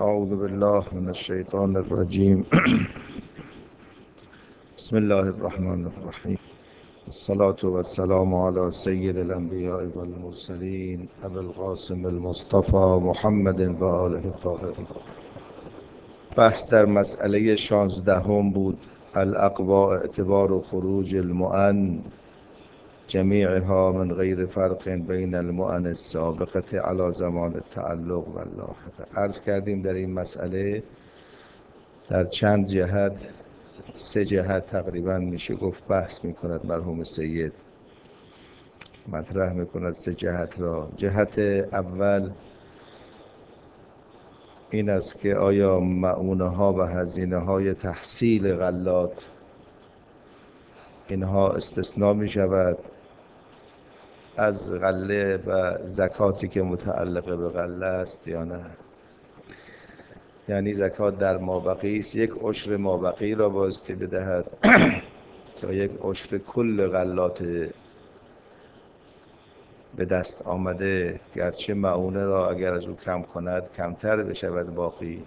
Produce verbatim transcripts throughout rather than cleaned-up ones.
اعوذ بالله من الشیطان الرجیم. بسم الله الرحمن الرحیم. الصلاة والسلام على سید الانبیاء والمرسلین ابی القاسم المصطفى محمد و آله الطاهرین. بحث در مسئله شانزدهم بود: الاقوا اعتبار و خروج المؤن جمیعها من غیر فرق بین المؤن السابقة علی زمان التعلق و اللاحقه. عرض کردیم در این مسئله در چند جهت، سه جهت تقریبا میشه گفت بحث میکند مرحوم سید، مطرح میکند سه جهت را. جهت اول این است که آیا مؤونه ها و هزینه های تحصیل غلات اینها استثناء می شود از غله و زکاتی که متعلق به غله است یا نه؟ یعنی زکات در مابقی است، یک عشر مابقی را بایستی بدهد یا یک عشر کل غلات به دست آمده، گرچه مؤونه را اگر از او کم کند کمتر بشود باقی.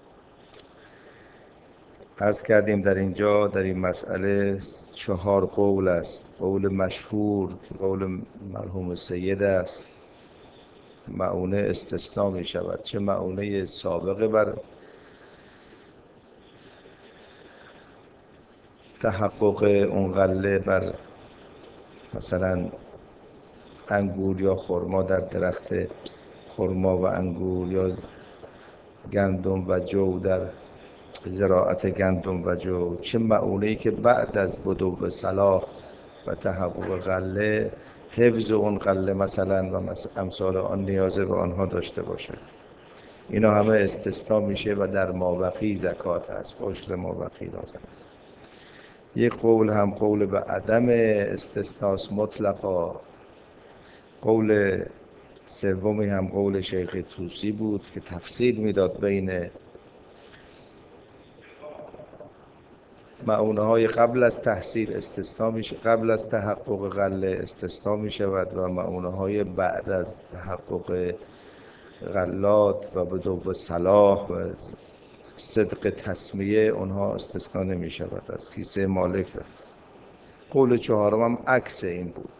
عرض کردیم در اینجا در این مسئله چهار قول است. قول مشهور که قول مرحوم سید است، مؤونه استثناء می شود، چه مؤونه سابقه بر تحقق اون غله، بر مثلا انگور یا خرما در درخت خرما و انگور، یا گندم و جو در زراعت گندم و جو، چه مؤونه‌ای که بعد از بدو صلاح و تحقق غله حفظ اون غله مثلا و امثال آن نیازه به آنها داشته باشه، اینا همه استثناء میشه و در مابقی زکات هست، عشر مابقی لازم. یک قول هم قول به عدم استثناء مطلقا. قول سومی هم قول شیخ طوسی بود که تفصیل میداد بین مؤونه های قبل از تحصیل استثناء میشه، قبل از تحقق غله استثناء می شود و مؤونه های بعد از تحقق غلات و بدو صلاح و صدق تسمیه اونها استثناء نمی شود، از کیسه مالک است. قول چهارم هم عکس این بود.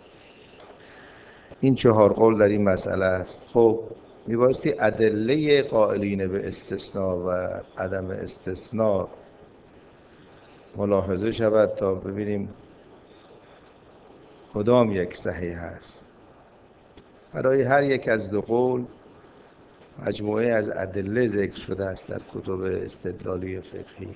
این چهار قول در این مسئله است. خب میبایستی ادله قائلین به استثناء و عدم استثناء ملاحظه شود تا ببینیم کدام یک صحیح است. برای هر یک از دو قول مجموعه از ادله ذکر شده است در کتب استدلالی فقهی.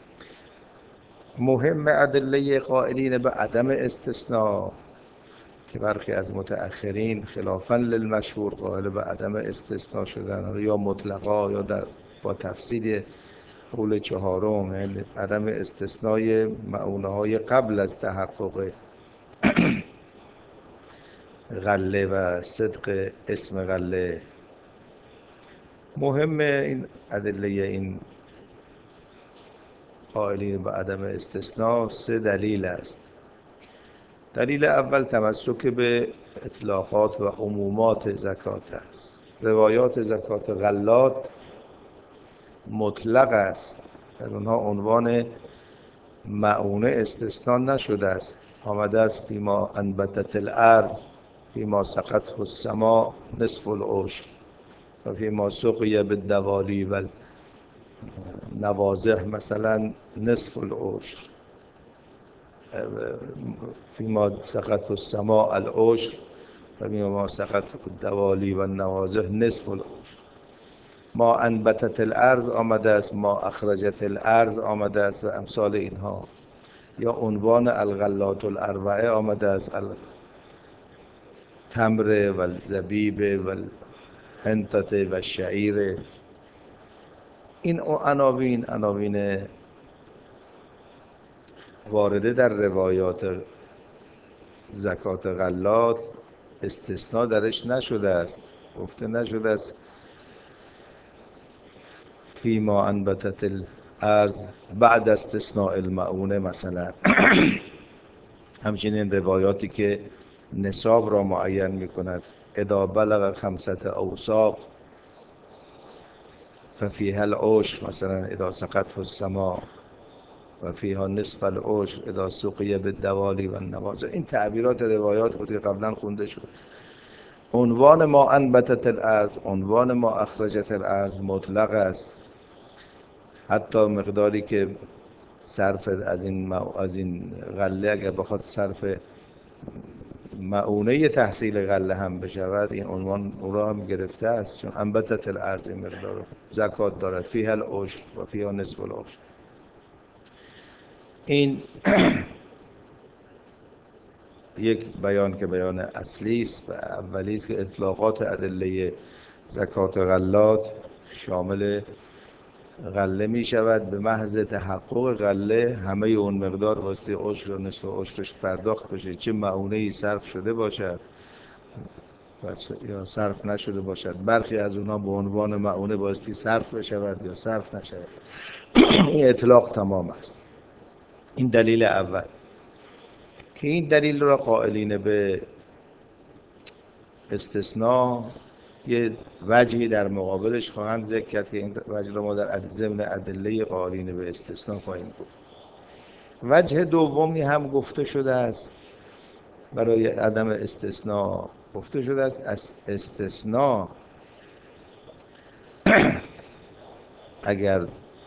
مهم ادله قائلین به عدم استثناء که برخی از متأخرین خلافاً للمشهور قائل به عدم استثناء شدن، یا مطلقا یا در با تفصیل قول چهارم، یعنی عدم استثناء مؤونه های قبل از تحقق غله و صدق اسم غله. مهم این ادله این قائلین به عدم استثناء سه دلیل است. دلیل اول تمسک به اطلاقات و عمومات زکات است. روایات زکات غلات مطلق است، در اونها عنوان مؤونه استثناء نشده است. آمده است فیما انبتت الارض فیما سقته السماء نصف العشر و فیما سقی بالدوالی و نوازح مثلا نصف العشر، فیما سقته السماء العشر و فیما سقته الدوالی و نوازح نصف العشر. ما انبتت الارض آمده است، ما اخرجت الارض آمده است و امثال اینها. یا عنوان الغلات الاربعه آمده است، التمر و الزبیب و الحنطه و الشعیر. این عناوین عناوین وارده در روایات زکات غلات استثناء درش نشده است، گفته نشده است فیما انبتت الارض بعد استثناء المؤونه مثلا. همچنین روایاتی که نصاب را معین می کند، اذا بلغ خمسة اوساق ففیها العشر مثلا اذا سقطه السماء و فیها نصف العشر اذا سقی بالدوالی و النواضح. این تعبیرات روایات بودی قبلا خونده شد. عنوان ما انبتت الارض، عنوان ما اخرجت الارض مطلق است، حتی مقداری که صرف از این از این غله اگر بخواد صرف معونه تحصیل غله هم بشود، این عنوان او را هم گرفته است، چون انبتت الارض این مقدار زکات دارد. فیها العشر و فیها نصف العشر. این یک بیان که بیان اصلی است و اولی است که اطلاقات ادله زکات غلات شامل غله می شود. به محض تحقق غله همه اون مقدار واسطه عشر و نصف عشرش پرداخت بشه، چه معونه ای صرف شده باشد یا صرف نشده باشد. برخی از اونها به عنوان معونه بایستی صرف بشود یا صرف نشود. این اطلاق تمام است. این دلیل اول که این دلیل را قائلین به استثناء یه وجهی در مقابلش خواهند ذکر کرد که این وجه را ما در ضمن ادله قائلین به استثناء خواهیم گفت. وجه دومی هم گفته شده است برای عدم استثناء، گفته شده است استثناء اگر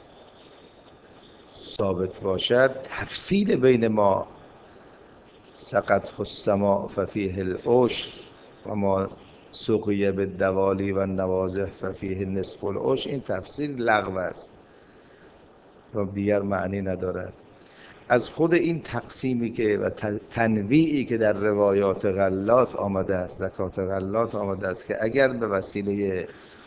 ثابت باشد تفصیل بین ما سقط السماء ففیه العشر و ما سقی بالدوالی و النواضح ففیه نصف العشر، این تفسیر لغو است و دیگر معنی ندارد. از خود این تقسیمی که و تنویعی که در روایات غلات آمده است، زکات غلات آمده است، که اگر به وسیله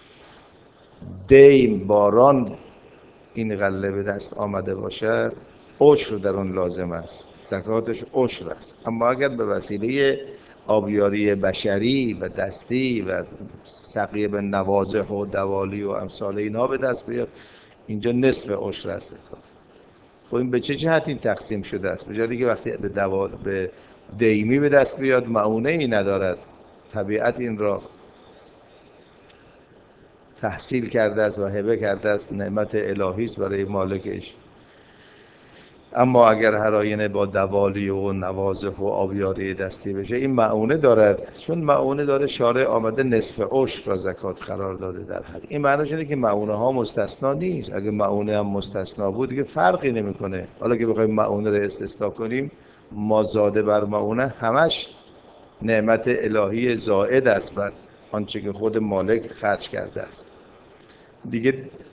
دیم باران این غله به دست آمده باشد عشر در اون لازم است، زکاتش عشر است. اما اگر به وسیله آبیاری بشری و دستی و سقی به نواضح و دوالی و امثال اینا به دست بیاد، اینجا نصف عشر است. خب این به چه جهت این تقسیم شده است؟ به جهتی که وقتی به دوال به دیمی به دست بیاد معونه ای ندارد، طبیعت این را تحصیل کرده است و هبه کرده است، نعمت الهی است برای مالکش. اما اگر هر آینه با دوالی و نوازح و آبیاری دستی بشه این معونه دارد، چون معونه داره شارع آمده نصف عشر را زکات قرار داده در حق. این معنیش اینه که معونه ها مستثنا نیست. اگه معونه هم مستثنا بود دیگه فرقی نمیکنه. حالا که بخوایم معونه رو استثنا کنیم، ما زاده بر معونه همش نعمت الهی زائد است بر آنچه که خود مالک خرج کرده است. دیگه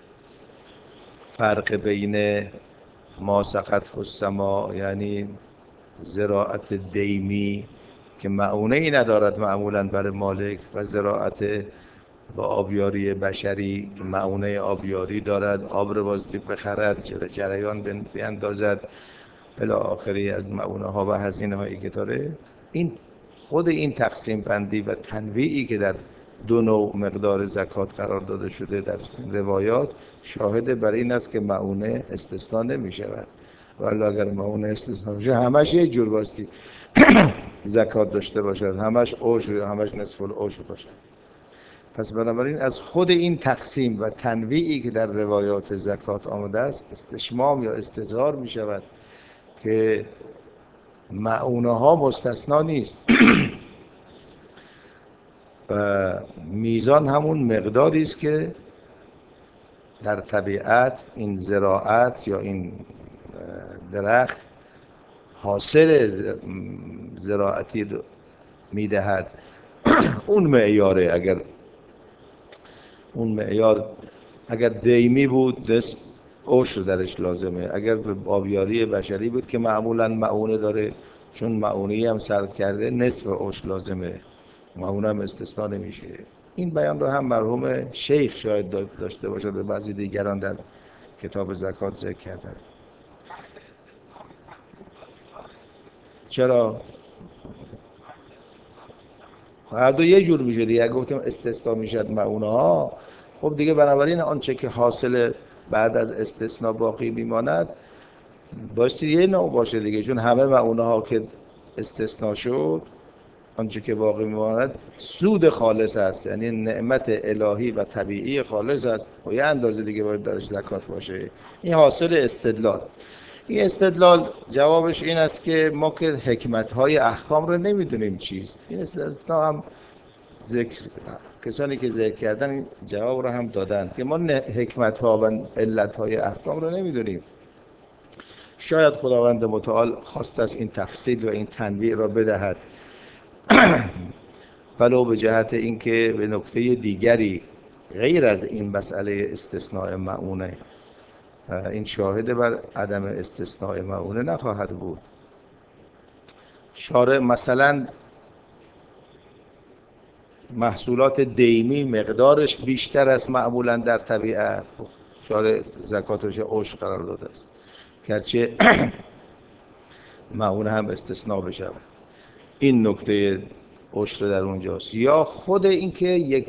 فرق بین ما سقط السماء یعنی زراعت دیمی که معونه ای ندارد معمولا برای مالک، و زراعت با آبیاری بشری که معونه آبیاری دارد، آب رو بازدی بخرد، جریان بیندازد الی آخری از معونه ها و هزینه هایی که داره. این خود این تقسیم بندی و تنویعی که در دو نوع مقدار زکات قرار داده شده در روایات شاهد بر این است که معونه استثناء نمی شود. ولی اگر معونه استثناء بشه همش یک جور باستی زکات داشته باشد، همش عشر یا همش نصف العشر باشد. پس بنابراین از خود این تقسیم و تنویعی که در روایات زکات آمده است استشمام یا استظهار می شود که معونه ها مستثنا نیست و میزان همون مقداری است که در طبیعت این زراعت یا این درخت حاصل زراعتی رو میدهد. اون معیاره. اگر اون معیار اگر دیمی بود نصف عشر درش لازمه، اگر به آبیاری بشری بود که معمولا معونه داره چون معونه‌ای هم صرف کرده نصف عشر لازمه، معونه هم استثناء نمیشه. این بیان رو هم مرحوم شیخ شاید داشته باشد و بعضی دیگران در کتاب زکات ذکر کردن. چرا؟ هر دو یه جور میشه دیگه. اگه گفتیم استثناء میشد معونه ها، خب دیگه بنابراین آنچه که حاصل بعد از استثناء باقی میماند بایستی یه نوع باشه دیگه، چون همه معونه ها که استثناء شد آنچه که باقی میماند سود خالص است، یعنی نعمت الهی و طبیعی خالص است و یه اندازه دیگه باید درش زکات باشه. این حاصل استدلال. این استدلال جوابش این است که ما که حکمت‌های احکام رو نمیدونیم چیست. این استدلال هم ذکر کسانی که ذکر کردن این جواب رو هم دادن که ما حکمت‌ها و علت‌های احکام رو نمیدونیم. شاید خداوند متعال خواست از این تفصیل و این تنویع را بدهد، ولو به جهت اینکه به نکته دیگری غیر از این مسئله استثناء مؤونه، این شاهد بر عدم استثناء مؤونه نخواهد بود. شارع مثلا محصولات دیمی مقدارش بیشتر است معمولا در طبیعت، شارع زکاتش عشر قرار داده است، گرچه مؤونه هم استثناء بشه. این نکته عشر در اونجاست. یا خود اینکه یک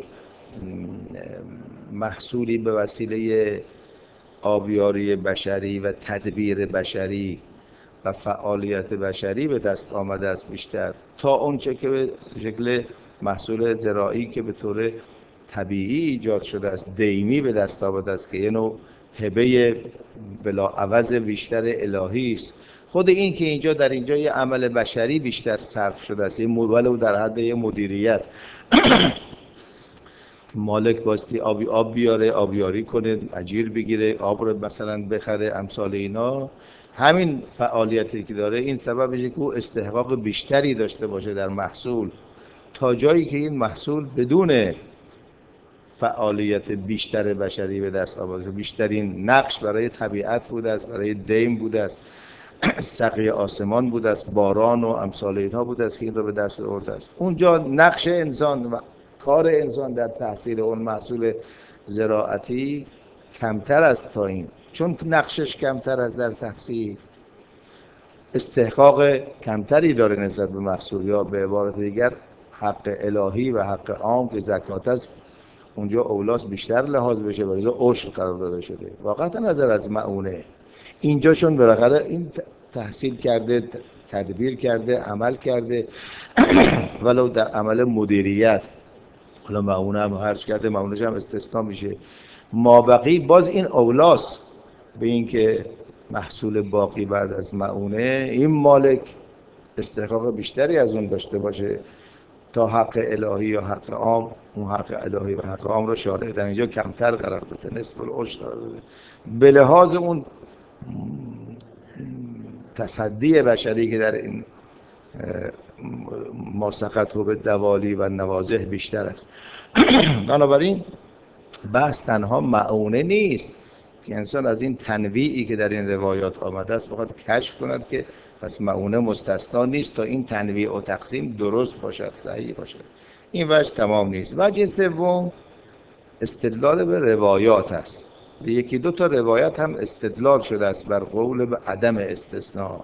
محصولی به وسیله آبیاری بشری و تدبیر بشری و فعالیت بشری به دست آمده است بیشتر تا اونچه که به شکل محصول زراعی که به طور طبیعی ایجاد شده است، دیمی به دست آمده است که یه نوع هبه بلا عوض بیشتر الهی است. خود این که اینجا در اینجا یه عمل بشری بیشتر صرف شده است، این ولو در حد یه مدیریت مالک باستی آبی آب بیاره، آبیاری کنه، اجیر بگیره، آب رو مثلا بخره، امثال اینا، همین فعالیتی که داره این سببشه که او استحقاق بیشتری داشته باشه در محصول، تا جایی که این محصول بدون فعالیت بیشتر بشری به دست آورده. بیشترین نقش برای طبیعت بوده است، برای دیم بوده است، سقی آسمان بوده است، باران و امثال اینها بوده است که این رو به دست آورده است. اونجا نقش انسان و کار انسان در تحصیل اون محصول زراعتی کمتر است تا این، چون نقشش کمتر است در تحصیل، استحقاق کمتری داره نسبت به محصول، یا به عبارت دیگر حق الهی و حق عام که زکات است اونجا اولاس بیشتر لحاظ بشه، برای عشر قرار داده شده. واقعا نظر از مؤونه اینجا چون بالاخره این تحصیل کرده، تدبیر کرده، عمل کرده ولو در عمل مدیریت، حالا مؤونه هم هرچ کرده مؤونه‌ش هم استثناء میشه، مابقی باز این اولاس به این که محصول باقی بعد از مؤونه این مالک استحقاق بیشتری از اون داشته باشه تا حق الهی یا حق عام. اون حق الهی و حق عام رو شارع در اینجا کمتر قرار داده، نصف العشر قرار داده، به لحاظ اون تصدی بشری که در این ما سقطوا به دوالی و نوازح بیشتر است. بنابراین بحث تنها مؤونه نیست که انسان از این تنویعی که در این روایات آمده است بخواد کشف کند که پس مؤونه مستثنا نیست تا این تنویع و تقسیم درست باشد، صحیح باشد. این وجه تمام نیست. وجه سوم استدلال به روایات است. به یکی دو تا روایت هم استدلال شده است بر قول به عدم استثناء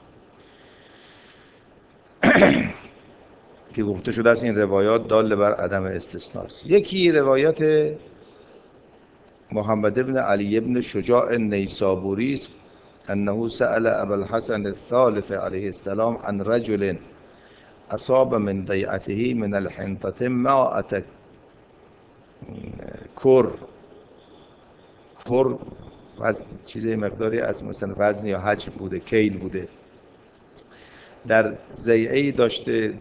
که گفته شده است این روایات دال بر عدم استثناء است. یکی روایت محمد بن علی بن شجاع النیسابوری است انه سأل ابا الحسن الثالث علیه السلام عن رجل اصاب من ضیعته من الحنطة مائة کر. کر وزن چیزی مقداری از مثلا وزن یا حجم بوده، کیل بوده، در ضیعه‌ای داشته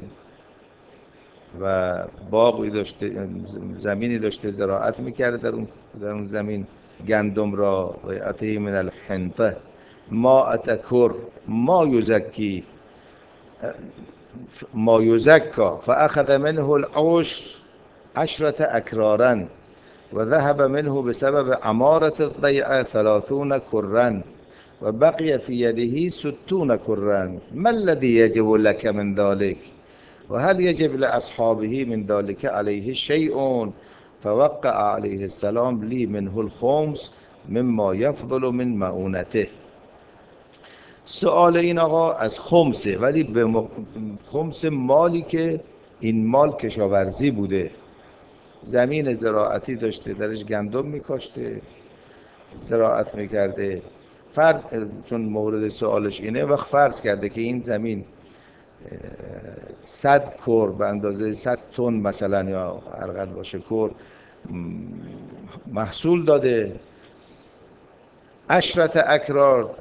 و باغی داشته، زمینی داشته، زراعت میکرده در اون در اون زمین گندم را، ضیعته من الحنطة مائة کر ما یزکی ما یزکا فاخذ منه العشر عشرة اکرارا و ذهب منه بسبب عمارة الضيعة ثلاثون كرا و بقي في يده ستون كرا ما الذي يجب لك من ذلك و هل يجب لأصحابه من ذلك عليه شيء فوقع عليه السلام لي منه الخمس مما يفضل من مؤونته. سؤال این آقا از خمسه، ولی به خمس مالی که این مال کشاورزی بوده، زمین زراعتی داشته، درش گندم میکاشته، زراعت میکرده. فرض چون مورد سوالش اینه، وقت فرض کرده که این زمین صد کر به اندازه صد تن مثلا یا هر قدر باشه کر محصول داده، عشرت اکرار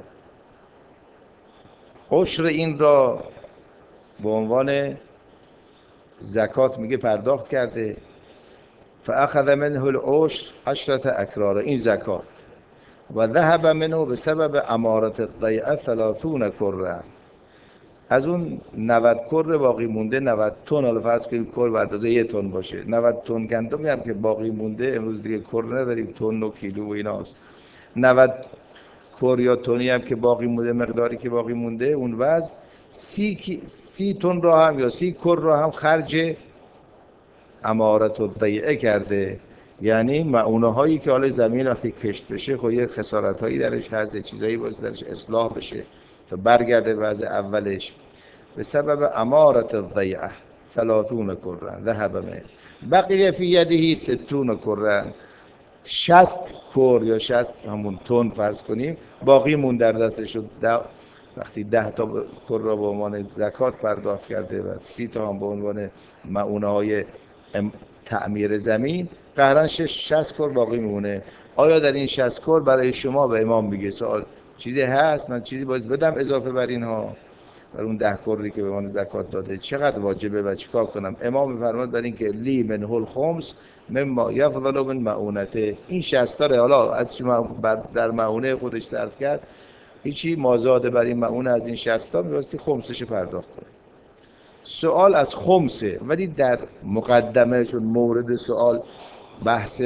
عشر این را به عنوان زکات میگه پرداخت کرده، فاخذ منه العشر عشرت اکرار، این زکات، و ذهب منه به سبب امارت الضیعه ثلاثون کره، از اون نود کر باقی مونده نود تن، حالا فرض کنید کر به اندازه یک تن باشه، نود تن گندمی هم که باقی مونده، امروز دیگه کر نداریم، تن و کیلو و ایناست، نود کر یا تنی هم که باقی مونده، مقداری که باقی مونده اون وزن، سی, سی تن را هم یا سی کر را هم خرج امارت الضیعه کرده، یعنی معونه هایی که حالا زمین وقتی کشت بشه خب یه خسارت هایی درش هست، چیزایی باید درش اصلاح بشه تا برگرده وضع اولش، به سبب امارت الضیعه ثلاثون کره ذهب منه بقیه فی یده ستون کره، شصت کر یا شصت همون تن فرض کنیم باقی مون در دستش شد. وقتی ده تا کر را به عنوان زکات پرداخت کرده و سی تا هم به عنوان معونه های تعمیر زمین، قهرن شصت کر باقی میمونه. آیا در این شصت کر برای شما به امام میگه سوال چیزی هست، من چیزی باید بدم اضافه بر اینها، بر اون ده کری که به من زکات داده چقدر واجبه و چیکار کنم؟ امام میفرماد بر این که لی منه الخمس مما یفضل من معونته، این شصت تا حالا از شما در معونه خودش صرف کرد، هیچی مازاد بر این معونه از این شصت تا میباستی خمسش پرداخت کنه. سوال از خمسه، ولی در مقدمه چون مورد سوال بحث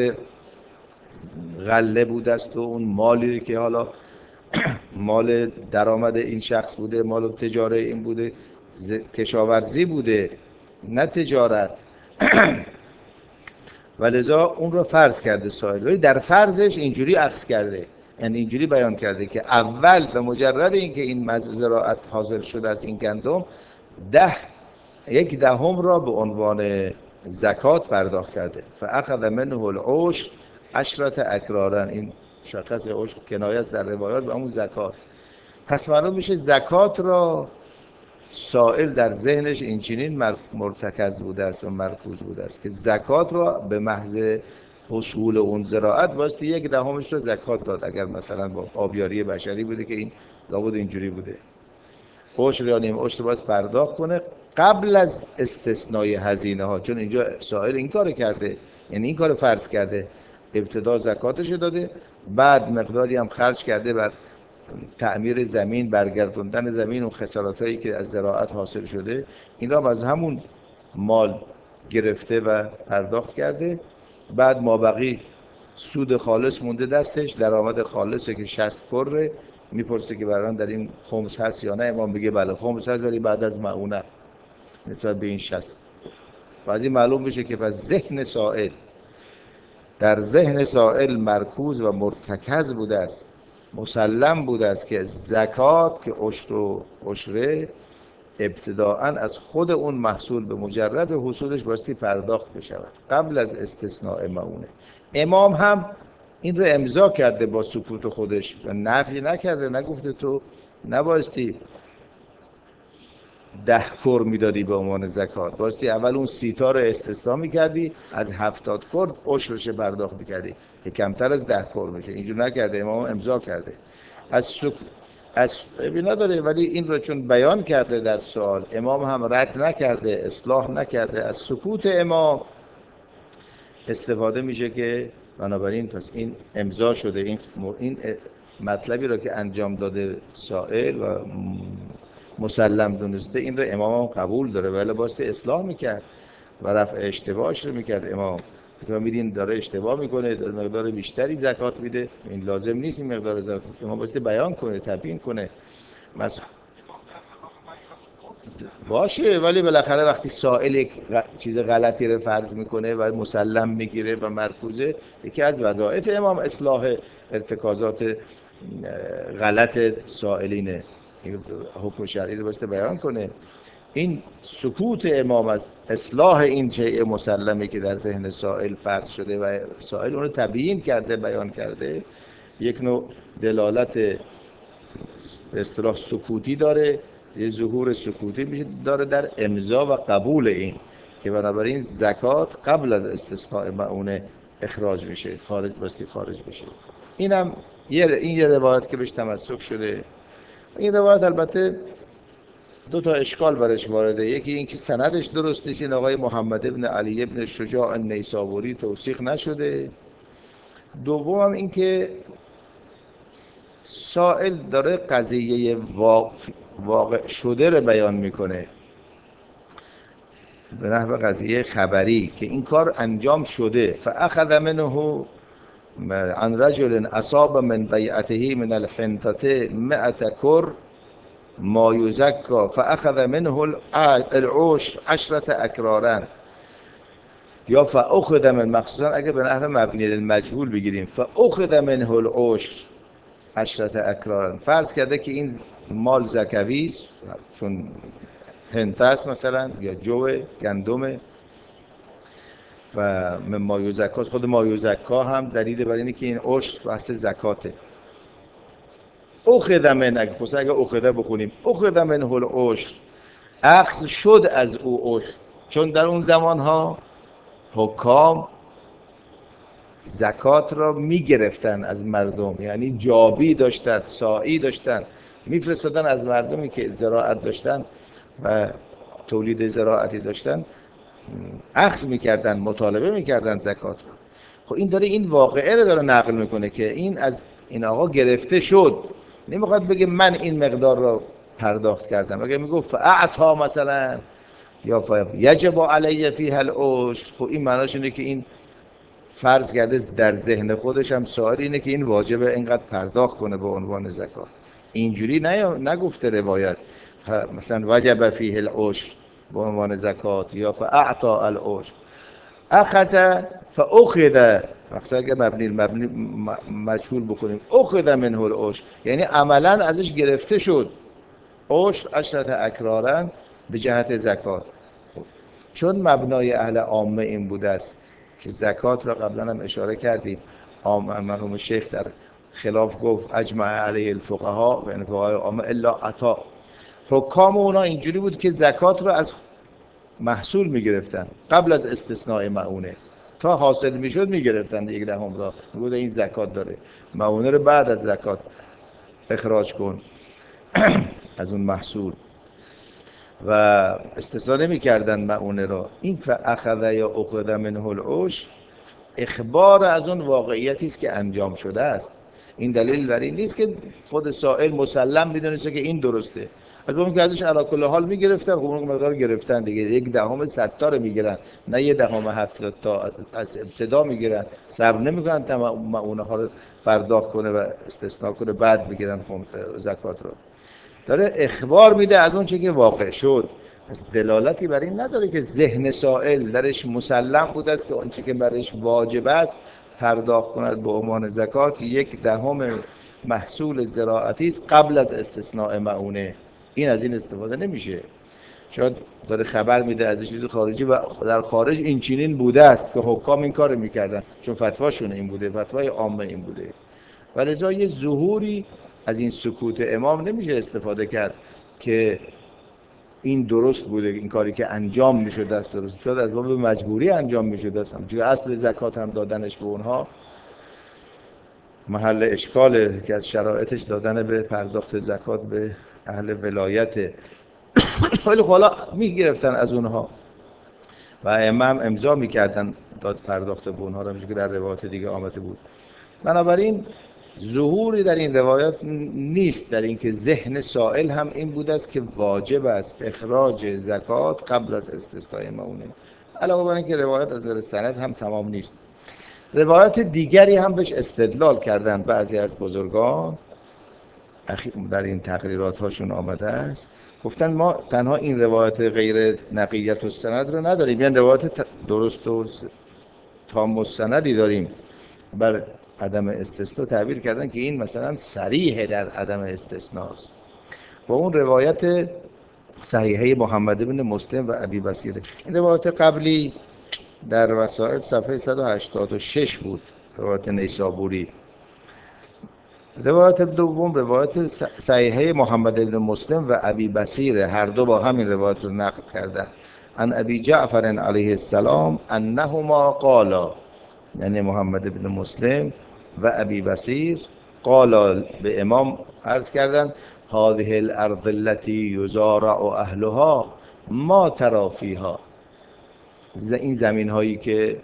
غله بود است و اون مالی که حالا مال درآمد این شخص بوده، مال تجاره این بوده، کشاورزی بوده نه تجارت ولذا اون رو فرض کرده سائل، ولی در فرضش اینجوری عکس کرده، یعنی اینجوری بیان کرده که اول به مجرد اینکه این زراعت حاصل شده از این گندم، ده یک دهم را به عنوان زکات پرداخت کرده، فاخذ منه العشر عشرت اکرارا، این شخص عشر کنایه است در روایات به همون زکات. پس معلوم میشه زکات را سائل در ذهنش این چنین مرتکز بوده است و مرکوز بوده است که زکات را به محض حصول اون زراعت واسه یک دهمش رو زکات داد. اگر مثلا با آبیاری بشری بوده که این لابد اینجوری بوده، عشر یا نیم عشر باید پرداخت کنه قبل از استثنای هزینه ها، چون اینجا سائل این کار کرده، یعنی این کار فرض کرده، ابتدا زکاتش داده، بعد مقداری هم خرج کرده بر تعمیر زمین، برگردوندن زمین و خسارات هایی که از زراعت حاصل شده، این را از همون مال گرفته و پرداخت کرده، بعد مابقی سود خالص مونده دستش، درآمد خالصه که شصت کره، میپرسه که برای در این خمس هست یا نه، امام بگه بله خمس هست ولی بعد از معونه نسبت به این شصت. و از این معلوم میشه که پس ذهن سائل در ذهن سائل مرکوز و مرتکز بوده است، مسلم بوده است که زکات که عشر و عشره ابتداءً از خود اون محصول به مجرد حصولش بایستی پرداخت بشود قبل از استثناء معونه. امام هم این رو امضا کرده با سکوت خودش و نفی نکرده، نگفته تو نبایستی ده کر میدادی به عنوان زکات، بایستی اول اون سی تا رو استثناء میکردی، از هفتاد کر عشرش پرداخت میکردی که کمتر از ده کر بشه. اینجور نکرده، امام امضا کرده. از سک... از بی نداره، ولی این رو چون بیان کرده در سوال، امام هم رد نکرده، اصلاح نکرده، از سکوت امام استفاده میشه که بنابراین پس این امضا شده، این این مطلبی رو که انجام داده سائل و مسلم دونسته، این رو امام هم قبول داره، ولی باسته اصلاح میکرد و رفع اشتباهش رو میکرد. امام که میدین داره اشتباه میکنه، داره مقدار بیشتری زکات میده، این لازم نیست این مقدار زکات، امام باسته بیان کنه، تبیین کنه مثلا باشه، ولی بالاخره وقتی سائل یک چیز غلطی رو فرض میکنه و مسلم میگیره و مرکوزه، یکی از وظایف امام اصلاح ارتکازات غلط سائلینه، حکم شرعی رو باسته بیان کنه. این سکوت امام از اصلاح این شیء مسلمی که در ذهن سائل فرض شده و سائل اون رو تبیین کرده، بیان کرده، یک نوع دلالت به اصطلاح سکوتی داره یه ظهور سکوتی میشه داره در امضا و قبول این که بنابراین زکات قبل از استثناء مؤونه اخراج میشه، خارج باستی خارج بشه. اینم یه این یه روایت که بهش تمسک شده. این روایت البته دو تا اشکال برش وارده. یکی این که سندش درست نیست، این آقای محمد ابن علی ابن شجاع النیسابوری توثیق نشده. دوم این که سائل داره قضیه واقع شده رو بیان میکنه به نحو قضیه خبری که این کار انجام شده. فاخذ منه عن رجل اصاب من بیعته من الحنطه مئة کر ما یزکا فاخذ منه العشر عشرة اکرارا، یا فاخذ من، مخصوصا اگه به نحو مبنی للمجهول بگیریم، فاخذ منه العشر عشرة اکرارا، فرض کرده که این مال زکوی است چون هنته است مثلا یا جو گندمه و من ما یزکا، خود ما یزکا هم دلیل بر اینه که این عشر بحث زکاته. اخذ من، اگه خصوصا اگه اخذ بخونیم اخذ منه العشر، اخذ شد از او عشر، چون در اون زمان ها حکام زکات را میگرفتن از مردم، یعنی جابی داشتن، ساعی داشتن، میفرستادن از مردمی که زراعت داشتن و تولید زراعتی داشتن، اخذ میکردن، مطالبه میکردن زکات رو. خب این داره این واقعه رو داره نقل میکنه که این از این آقا گرفته شد، نمیخواد بگه من این مقدار رو پرداخت کردم. اگه میگفت فاعطا مثلا یا یجب علیه فیها العشر، خب این معناش اینه که این فرض کرده در ذهن خودش هم سوال اینه که این واجبه اینقدر پرداخت کنه به عنوان زکات. اینجوری نگفته روایت مثلا وجب فیه العشر به عنوان زکات یا فاعطا العشر. اخذ فاخذ، مثلا اگه مبنی مبنی مجهول بکنیم اخذ منه العشر، یعنی عملا ازش گرفته شد عشر عشرة اکرارا به جهت زکات. چون مبنای اهل عامه این بوده است که زکات را قبلا هم اشاره کردیم، مرحوم شیخ در خلاف گفت اجمع علیه الفقها و فقهای عامه الا عطا. حکام اونا اینجوری بود که زکات را از محصول میگرفتن قبل از استثناء مؤونه، تا حاصل میشد میگرفتن یک دهم را، میگفت این زکات داره، مؤونه رو بعد از زکات اخراج کن از اون محصول و استثناء نمی‌کردن مؤونه را. این فاخذ یا اخذ منه العشر اخبار از اون واقعیتی است که انجام شده است. این دلیل بر این نیست که خود سائل مسلم میدونسته که این درسته، البته که ازش علی کل حال میگرفتن، خب اون مقدار گرفتن دیگه، یک دهم صد تا رو میگیرن نه یک دهم هفتاد تا از ابتدا میگیرن، صبر نمیکنن تا مؤونه ها رو پرداخت کنه و استثناء کنه بعد بگیرن زکات رو. داره اخبار میده از اون چه که واقع شد، پس دلالتی بر این نداره که ذهن سائل درش مسلم بود است که آنچه که برش واجب است پرداخت کند به عنوان زکات یک دهم محصول زراعتی است قبل از استثناء مؤونه. این از این استفاده نمیشه. شاید داره خبر میده از چیز خارجی و در خارج این چنین بوده است که حکام این کارو میکردن چون فتواشون این بوده، فتوای عامه این بوده. ولذا یه ظهوری از این سکوت امام نمیشه استفاده کرد که این درست بوده، این کاری که انجام میشد است درست شد، از باب مجبوری انجام میشد است، چون اصل زکات هم دادنش به اونها محل اشکاله که از شرایطش دادن به پرداخت زکات به اهل ولایت. خیلی حالا میگرفتن از اونها و امام امضا میکردن داد پرداخت به اونها رو، میشه که در روایت دیگه آمده بود. بنابراین ظهوری در این روایات نیست در اینکه ذهن سائل هم این بوده است که واجب است اخراج زکات قبل از استثناء مؤونه. علاوه بر اینکه روایت از نظر سند هم تمام نیست. روایت دیگری هم بهش استدلال کردن بعضی از بزرگان در این تقریرات هاشون آمده است، گفتن ما تنها این روایت غیر نقیت السند رو نداریم، یعنی روایت درست و تام مستندی داریم بر عدم استثناء، تعبیر کردن که این مثلا صریح در عدم استثناء است. با اون روایت صحیحه محمد بن مسلم و ابی بصیره، این روایت قبلی در وسائل صفحه صد و هشتاد و شش بود، روایت نیسابوری. روایت دوم روایت صحیحه محمد بن مسلم و ابی بصیر، هر دو با همین روایت رو نقل کردن. عن ابی جعفر علیه السلام انهما قالا، یعنی محمد بن مسلم و ابی بصیر قالا به امام عرض کردن هذه الارض التي یزارع اهلها ما تری فیها، این زمین هایی که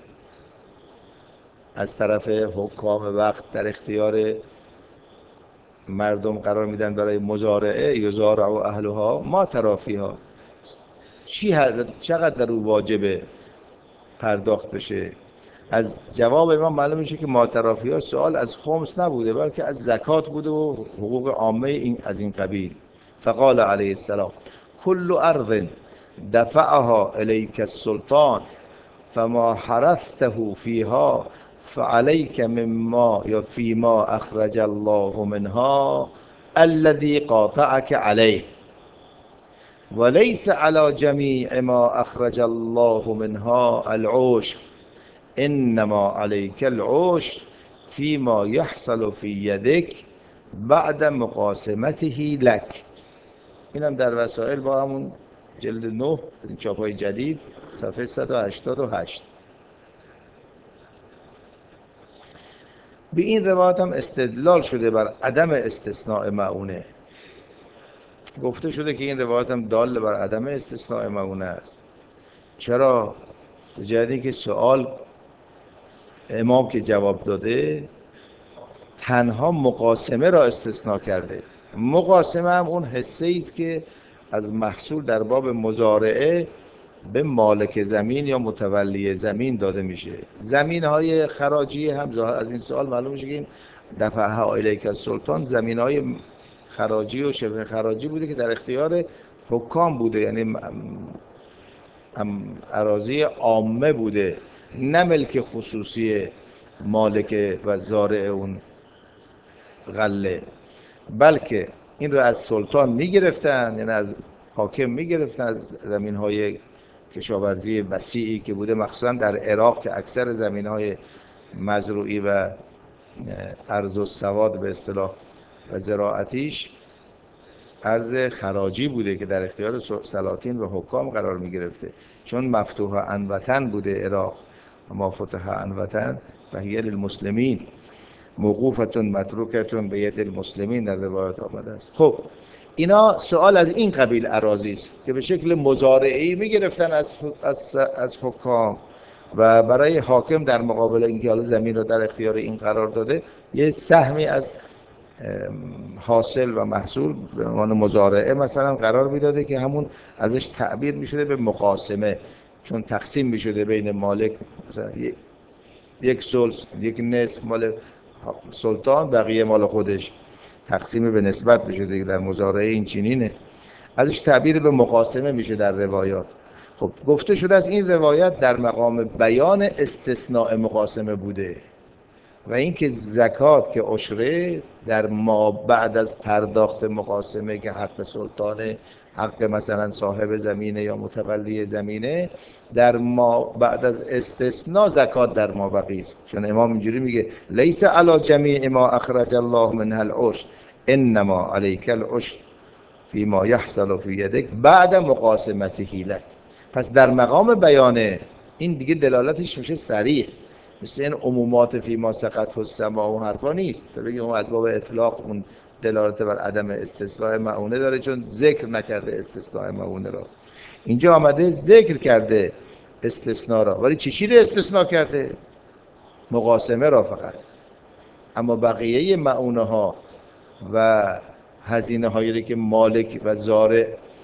از طرف حکام وقت در اختیار مردم قرار میدن برای مزارعه، یزارع اهلها ما تری فیها، چی چقدر در او واجبه پرداخت بشه. از جواب امام معلوم میشه که ما تری فیها سوال از خمس نبوده بلکه از زکات بوده و حقوق عامه این از این قبیل. فقال علیه السلام کل ارض دفعها الیک السلطان فما حرثته فیها فعلیک مما یا فیما اخرج الله منها الذي قاطعك علیه وليس على جميع ما اخرج الله منها العشر انما عليك العشر فيما يحصل في يدك بعد مقاسمته لك. اینم در وسائل با همون جلد نه این چاپای جدید صفحه صد و هشتاد و هشت. به این روایت هم استدلال شده بر عدم استثناء مؤونه. گفته شده که این روایت هم دال بر عدم استثناء مؤونه است. چرا؟ به جهتی که سوال امام که جواب داده تنها مقاسمه را استثناء کرده. مقاسمه هم اون حصه است که از محصول در باب مزارعه به مالک زمین یا متولی زمین داده میشه. زمین های خراجی هم از این سوال معلوم میشه که این دفعه الیک السلطان زمین های خراجی و شبه خراجی بوده که در اختیار حکام بوده، یعنی اراضی عامه بوده، نه ملک خصوصی مالک و زارع اون غله، بلکه این رو از سلطان میگرفتن، یعنی از حاکم میگرفتن، از زمین های کشاورزی وسیعی که بوده، مخصوصا در عراق که اکثر زمین های مزروعی و ارض السواد به اصطلاح و زراعتیش ارض خراجی بوده که در اختیار سلاطین و حکام قرار می گرفته. چون مفتوح عن وطن بوده عراق و ما فتح عن وطن و هی للمسلمین موقوفتون متروکتون به ید المسلمین در روایت آمده است. خب اینا سوال از این قبیل اراضی است که به شکل مزارعی می گرفتن از از از حکام و برای حاکم در مقابل اینکه حالا زمین رو در اختیار این قرار داده یه سهمی از حاصل و محصول به عنوان مزارعه مثلا قرار میداده که همون ازش تعبیر میشده به مقاسمه، چون تقسیم میشده بین مالک، مثلا یک ثلث یک نصف مال سلطان بقیه مال خودش، تقسیم به نسبت میشده. در مزارعه این چنینه، ازش تعبیر به مقاسمه میشه در روایات. خب گفته شده از این روایت در مقام بیان استثناء مقاسمه بوده و اینکه زکات که عشره در ما بعد از پرداخت مقاسمه که حق سلطانه، حق مثلا صاحب زمینه یا متولی زمینه، در ما بعد از استثناء زکات در ما بقی است. چون امام اینجوری میگه لیس علی جمیع ما اخرج الله منها العشر انما علیک العشر فیما یحصل فی یدک بعد مقاسمته لک. پس در مقام بیانه این دیگه دلالتش میشه صریح، مثل این عمومات فی ما سقط السما و حرفا نیست تا بگیم اون از باب اطلاق اون دلالت بر عدم استثناء مؤونه داره، چون ذکر نکرده استثناء مؤونه را. اینجا آمده ذکر کرده استثناء را، ولی چی چی رو استثناء کرده؟ مقاسمه را فقط. اما بقیه مؤونه ها و هزینه هایی که مالک و زارع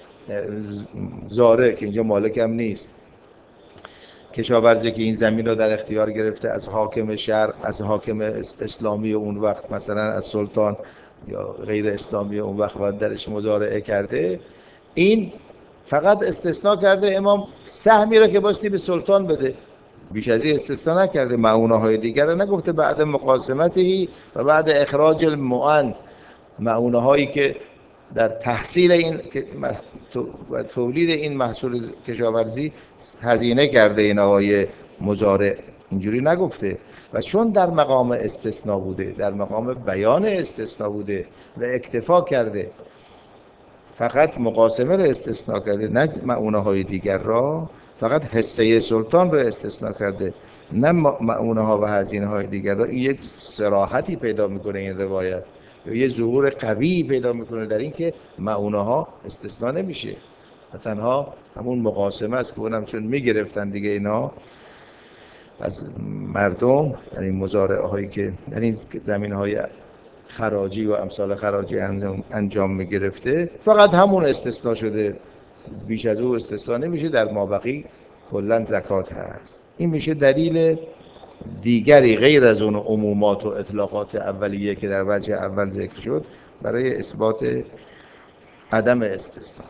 زارع که اینجا مالک هم نیست، کشاورزی که این زمین رو در اختیار گرفته از حاکم شرق، از حاکم اسلامی اون وقت، مثلا از سلطان یا غیر اسلامی اون وقت و درش مزارعه کرده، این فقط استثناء کرده امام سهمی رو که باستی به سلطان بده، بیش از این استثناء نکرده. معونه های دیگر رو نگفته بعد مقاسمتی و بعد اخراج المعن، معونه هایی که در تحصیل این و تولید این محصول کشاورزی هزینه کرده این آقای مزارع، اینجوری نگفته. و چون در مقام استثناء بوده، در مقام بیان استثناء بوده و اکتفا کرده، فقط مقاسمه رو استثناء کرده، نه معنی های دیگر را، فقط حصه سلطان رو استثناء کرده، نه معنی ها و هزینه های دیگر را. این یک صراحتی پیدا میکنه این روایت، یا یه ظهور قوی پیدا میکنه در این که معنی ها استثناء نمیشه و تنها همون مقاسمه است که اونم چون میگرفتن دیگه اینا از مردم، در این مزارعه هایی که در این زمین های خراجی و امثال خراجی انجام, انجام میگرفته، فقط همون استثناء شده، بیش از او استثناء نمیشه، در مابقی کلا زکات هست. این میشه دلیل دیگری غیر از اون عمومات و اطلاقات اولیه که در وجه اول ذکر شد برای اثبات عدم استثناء.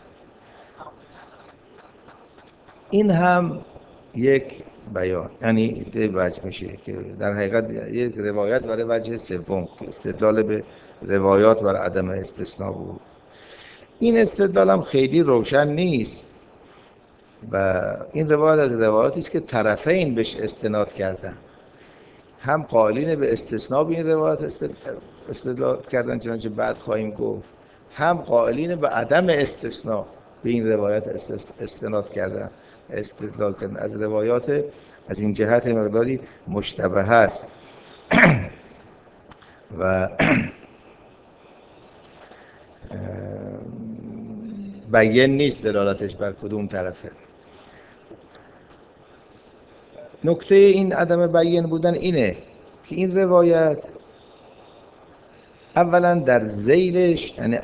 این هم یک بیان، یعنی یه وجه میشه که در حقیقت یک روایت برای وجه سوم که استدلال به روایات بر عدم استثناء بود. این استدلال هم خیلی روشن نیست و این روایت از روایاتی است که طرفین بهش استناد کردن، هم قائلین به استثناء به این روایت استدلال کردن چنانچه بعد خواهیم گفت، هم قائلین به عدم استثناء به این روایت استناد کردن، استدلال کردن. از روایات از این جهت مقداری مشتبه هست و بیان نیست دلالتش بر کدوم طرفه. نکته این عدم بیان بودن اینه که این روایت اولا در ذیلش، یعنی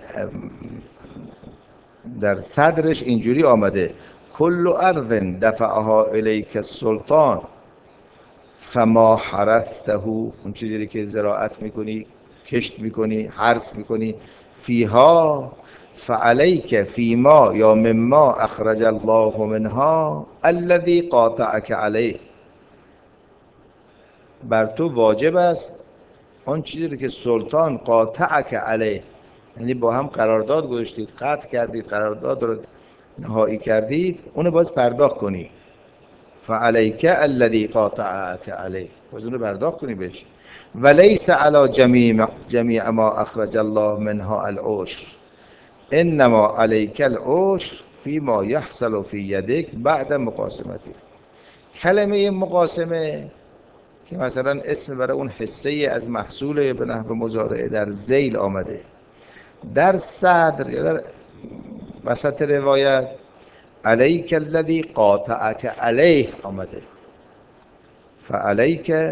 در صدرش اینجوری آمده کل ارض دفعها الیک السلطان فما حرثته، اون چیزی که زراعت میکنی، کشت میکنی، حرث میکنی، فیها فعلیک فیما یا مما اخرج الله منها الذی قاطعک علیه، بر تو واجب است اون چیزی که سلطان قاطعک علیه، یعنی با هم قرارداد گذاشتید، قطع کردید، قرارداد رو نهایی کردید، اونو باز پرداخت کنی. فعلیک الذی قاطعک علیه، باز اونو پرداخت کنی بهش. ولیس علی جمیع جمیع ما اخرج الله منها العشر انما علیک العشر فیما یحصل فی یدک بعد مقاسمتی. کلمه مقاسمه که مثلا اسم برای اون حصه از محصول به نحو مضارعه در ذیل آمده، در صدر یا در وسط روایت علیک الذی قاطعک علیه آمده. فعلیک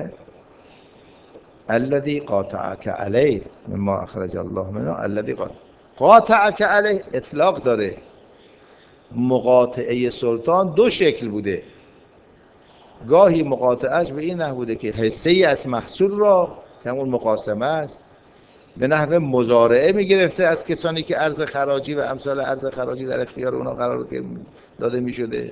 الذی قاطعک علیه مما اخرج الله منه الذی قاطعک علیه اطلاق داره. مقاطعه سلطان دو شکل بوده، گاهی مقاطعش به این نحو بوده که حصه ای از محصول را که همون مقاسمه است به نحو مزارعه میگرفته از کسانی که ارز خراجی و امثال ارز خراجی در اختیار اونا قرار داده میشده،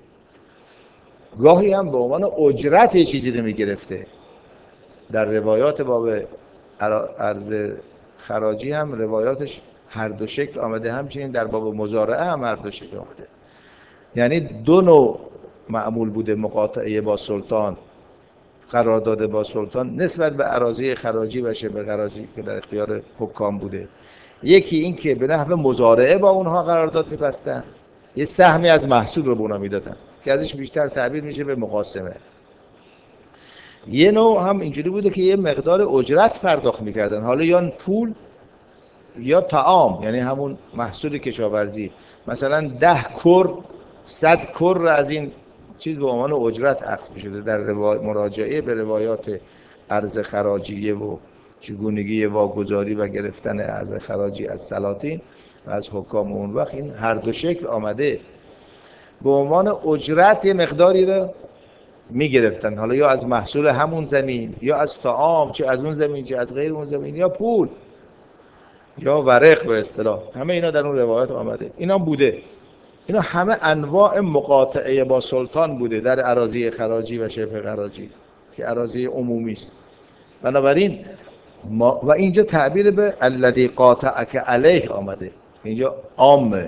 گاهی هم به عنوان اجرت چیزی رو میگرفته. در روایات باب ارز خراجی هم روایاتش هر دو شکل آمده، همچنین در باب مزارعه هم هر دو شکل آمده. یعنی دو نوع معمول بوده مقاطعه با سلطان، قرارداد با سلطان نسبت به اراضی خراجی و شبه خراجی که در اختیار حکام بوده. یکی این که به نحو مزارعه با اونها قرارداد می‌بستن، یه سهمی از محصول رو به اونها میدادن که ازش بیشتر تعبیر میشه به مقاسمه. یه نوع هم اینجوری بوده که یه مقدار اجرت پرداخت میکردن، حالا یا پول یا طعام، یعنی همون محصول کشاورزی، مثلا ده کر صد کر از این چیز به عنوان اجرت اخذ می‌شده. در مراجعه به روایات ارز خراجیه و چگونگی واگذاری و گرفتن ارز خراجی از سلاطین و از حکام اون وقت، این هر دو شکل آمده. به عنوان اجرت یه مقداری رو میگرفتن، حالا یا از محصول همون زمین یا از طعام، چه از اون زمین چه از غیر اون زمین، یا پول یا ورق به اصطلاح. همه اینا در اون روایات آمده، اینا بوده. اینا همه انواع مقاطعه با سلطان بوده در اراضی خراجی و شبه خراجی که اراضی عمومی است. بنابراین ما و اینجا تعبیر به الذی قاطعک علیه آمده، اینجا عامه.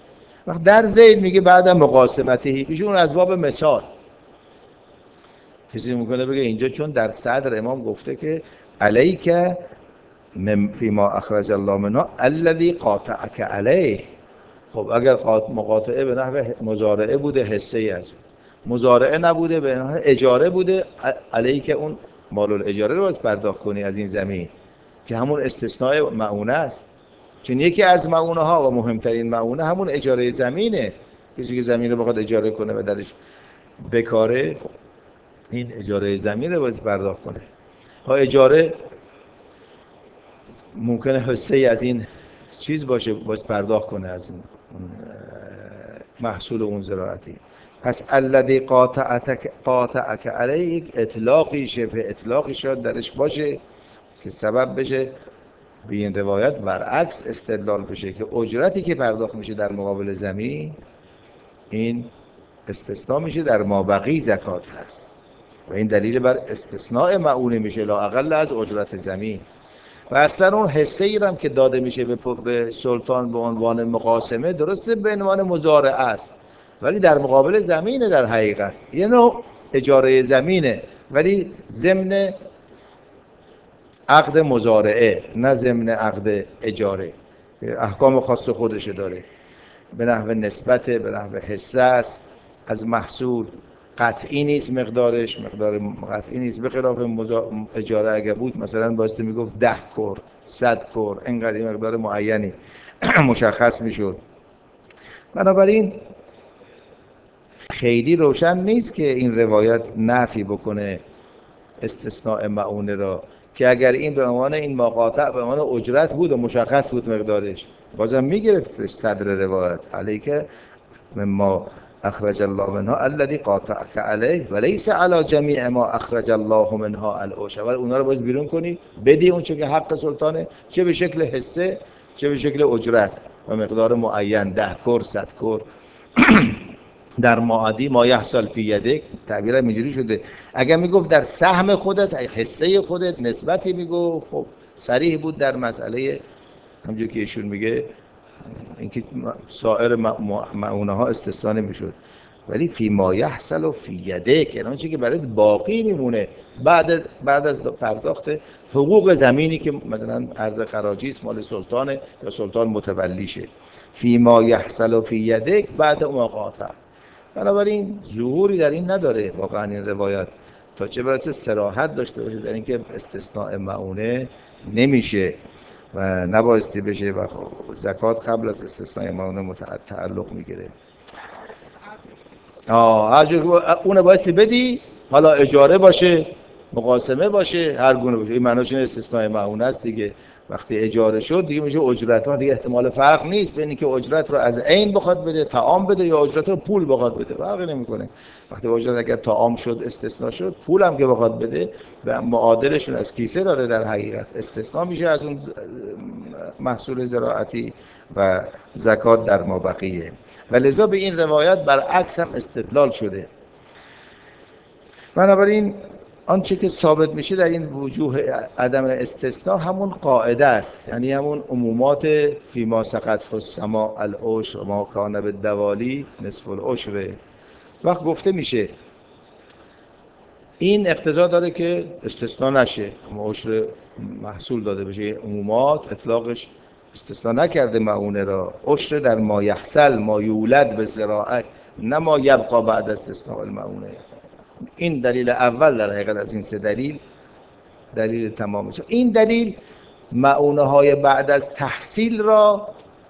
وقت در ذیل میگه بعد مقاسمته، ایشون از باب مثال کسی میکنه بگه اینجا چون در صدر امام گفته که علیک من فیما اخرج الله منها الذی قاطعک علیه. خب اگر مقاطعه به نحو مزارعه بوده حصه ای از مزارعه نبوده به نحو اجاره بوده، علیک اون مال الاجاره رو باید پرداخت کنی از این زمین که همون استثناء معونه است. چون یکی از معونه ها و مهمترین معونه همون اجاره زمینه. کسی که زمین رو بخواد اجاره کنه و درش بکاره، این اجاره زمین رو باید پرداخت کنه. ها اجاره ممکنه حصه ای از این چیز باشه، باید پرداخت کنه از این محصول اون زراعتی. پس الذی قاطعک قاطعک علیه یک اطلاقی شبه اطلاقی شاید درش باشه که سبب بشه به این روایت برعکس استدلال بشه که اجرتی که پرداخت میشه در مقابل زمین این استثناء میشه، در مابقی زکات هست و این دلیل بر استثناء معونه میشه لااقل از اجرت زمین. و اصلا اون حصه ای هم که داده میشه به سلطان به عنوان مقاسمه، درسته به عنوان مزارعه است ولی در مقابل زمینه، در حقیقت یه نوع اجاره زمینه ولی ضمن عقد مزارعه نه ضمن عقد اجاره، احکام خاص خودشه داره، به نحو نسبت، به نحو حصه است از محصول، قطعی نیست مقدارش، مقدار قطعی نیست. به خلاف اجاره اگه بود مثلا بایسته میگفت ده کور، صد کور، اینقدر مقدار معینی مشخص میشد. بنابراین خیلی روشن نیست که این روایت نفی بکنه استثناء معونه را، که اگر این به عنوان این مقاطع به عنوان اجرت بود و مشخص بود مقدارش، بازم میگرفتش صدر روایت علیک مما اخرج الله منها الذی قاطعک علیه و لیس علی جمیع ما اخرج الله منها العشر. ولی اونا رو باز بیرون کنی بدی اون چه که حق سلطانه، چه به شکل حصه چه به شکل اجرت و مقدار معین، ده کور، صد کور. در معادی ما یحصل فی یدک تعبیرم اینجوری شده. اگر میگفت در سهم خودت، حصه خودت نسبتی میگفت، خب صریح بود در مسئله همونجوری که ایشون میگه اینکه سایر معونه ها استثنا نمیشد. ولی فی ما یحصل فی یدک یعنی آنچه که برات باقی میمونه بعد بعد از پرداخت حقوق زمینی که مثلا ارز خراجی است، مال سلطانه یا سلطان متولیشه. فی ما یحصل فی یدک بعد مقاطع. بنابراین ظهوری در این نداره واقعا این روایت تا چه برسه صراحت داشته باشه در اینکه استثناء معونه نمیشه و نبایستی بشه و زکات قبل از استثناء معونه تعلق میگیره. آه هر جور اون بایستی بدی، حالا اجاره باشه، مقاسمه باشه، هر گونه باشه، این معناش این استثناء معونه است دیگه. وقتی اجاره شد دیگه میشه اجرت ها، دیگه احتمال فرق نیست بین اینکه اجرت رو از عین بخواد بده، طعام بده، یا اجرت رو پول بخواد بده، فرقی نمیکنه. وقتی اجرت اگر طعام شد استثناء شد، پول هم که بخواد بده به معادلشون از کیسه داده، در حقیقت استثناء میشه از اون محصول زراعتی و زکات در مابقیه. و لذا به این روایت برعکس هم استدلال شده. بنابراین آنچه که ثابت میشه در این وجوه عدم استثناء همون قاعده است، یعنی همون عمومات فیما سقط فی السماء العشر ما کان بالدوالی نصف العشر. وقت گفته میشه این اقتضا داره که استثناء نشه، عشر محصول داده بشه. عمومات اطلاقش استثناء نکرده معونه را. عشر در ما یحصل، ما یولد به زراعه، نه ما یبقا بعد استثناء المعونه. این دلیل اول در حقیقت از این سه دلیل دلیل تمام شد. این دلیل معونه های بعد از تحصیل را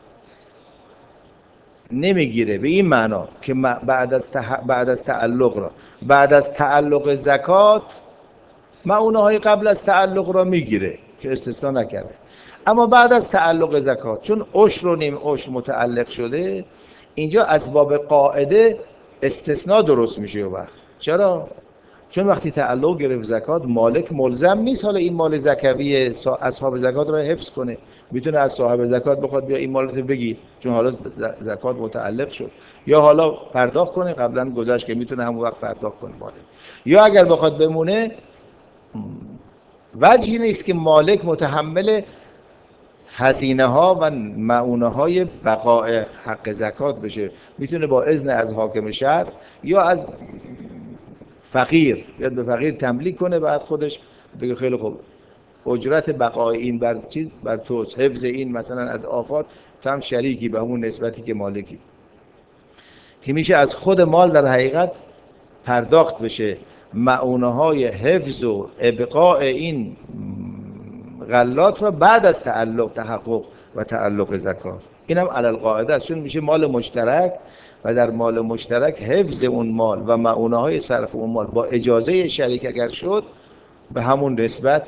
نمیگیره به این معنا که بعد از تح... بعد از تعلق را، بعد از تعلق زکات معونه های قبل از تعلق را میگیره که استثناء نکرده. اما بعد از تعلق زکات چون عشر و نیم عشر متعلق شده، اینجا از باب قاعده استثناء درست میشه. و وقت چرا؟ چون وقتی تعلق گرفت زکات، مالک ملزم نیست حالا این مال زکوی اصحاب زکات رو حفظ کنه. میتونه از صاحب زکات بخواد بیا این مال رو بگیر چون حالا زکات متعلق شد، یا حالا پرداخت کنه، قبلا گذشت که میتونه همون وقت پرداخت کنه مالک. یا اگر بخواد بمونه، وجهی نیست که مالک متحمل هزینه ها و معونه های بقاء حق زکات بشه. میتونه با اذن از حاکم شهر یا از فقیر بیاد به فقیر تملیک کنه، بعد خودش بگه خیلی خوب اجرت بقای این بر چیز بر توست، حفظ این مثلا از آفات، تو هم شریکی به همون نسبتی که مالکی. که میشه از خود مال در حقیقت پرداخت بشه مؤونه های حفظ و ابقاء این غلات را بعد از تعلق تحقق و تعلق زکات. اینم علی القاعده است، چون میشه مال مشترک و در مال مشترک حفظ اون مال و مؤونه های صرف اون مال با اجازه شریک اگر شد به همون نسبت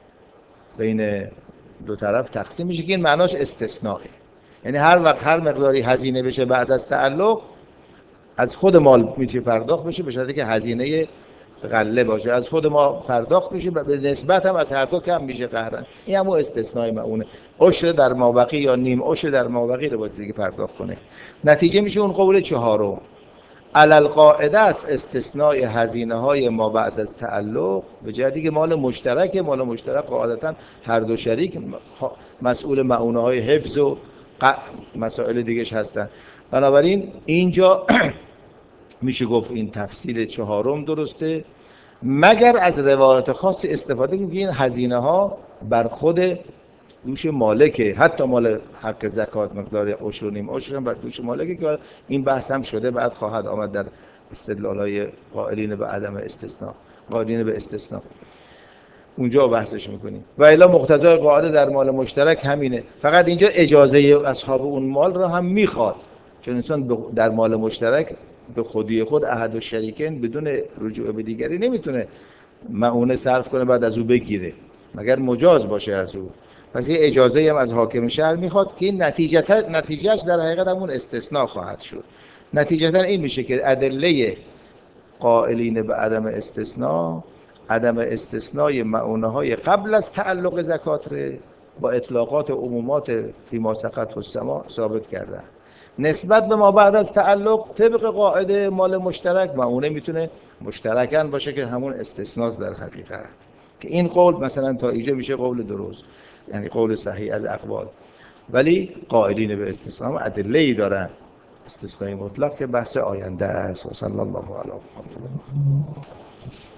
بین دو طرف تقسیم میشه، که این معناش استثناءه. یعنی هر وقت هر مقداری هزینه بشه بعد از تعلق از خود مال میشه پرداخت بشه، به شرطی که هزینه غله باشه از خود ما پرداخت میشه و به نسبت هم از هر دو کم میشه قهرن. این همون استثنای مؤونه، عشر در مابقی یا نیم عشر در مابقی رو باید دیگه پرداخت کنه. نتیجه میشه اون قول چهارم علی القاعده است استثنای هزینه های ما بعد از تعلق، به جهتی که مال مشترک، مال مشترک قاعدتا هر دو شریک مسئول مؤونه های حفظ و مسائل دیگه‌اش هستن. بنابراین اینجا میشه گفت این تفصیل چهارم درسته، مگر از روایت خاص استفاده کنیم که این هزینه ها بر خود دوش مالکه، حتی مال حق زکات مقدار عشر و نیم عشر هم بر دوش مالکه، که این بحث هم شده بعد خواهد آمد در استدلال‌های قائلین به عدم استثناء، قائلین به استثناء اونجا بحثش میکنیم. و الا مقتضای قاعده در مال مشترک همینه، فقط اینجا اجازه اصحاب اون مال را هم میخواد، چون انسان در مال مشترک به خودی خود احد و شریکین بدون رجوع به دیگری نمیتونه مؤونه صرف کنه بعد از او بگیره مگر مجاز باشه از او. پس یه اجازه هم از حاکم شهر میخواد که این نتیجه نتیجهش در حقیقت همون استثناء خواهد شد. نتیجتا این میشه که ادله قائلین به عدم استثناء عدم استثنای مؤونه های قبل از تعلق زکات رو با اطلاقات و عمومات فیما سقط السما ثابت کردن. نسبت به ما بعد از تعلق طبق قاعده مال مشترک مؤونه میتونه مشترکاً باشه که همون استثناست در حقیقت. که این قول مثلا تا اینجا میشه قول درست، یعنی قول صحیح از اقوال، ولی قائلین به استثناء هم ادله‌ای دارن استثنای مطلق که بحث آینده است. صلی الله علیه و